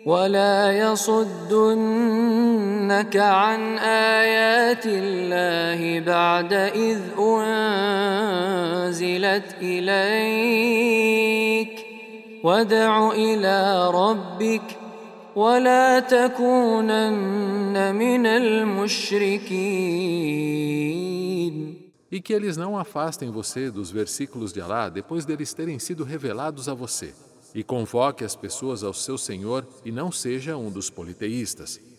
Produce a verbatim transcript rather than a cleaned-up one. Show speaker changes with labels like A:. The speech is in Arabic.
A: ولا يصدنك عن آيات الله بعد إذ أنزلت إليك وادع إلى ربك ولا تكونن من المشركين.
B: E que eles não afastem você dos versículos de Alá depois deles terem sido revelados a você. E convoque as pessoas ao seu Senhor e não seja um dos politeístas.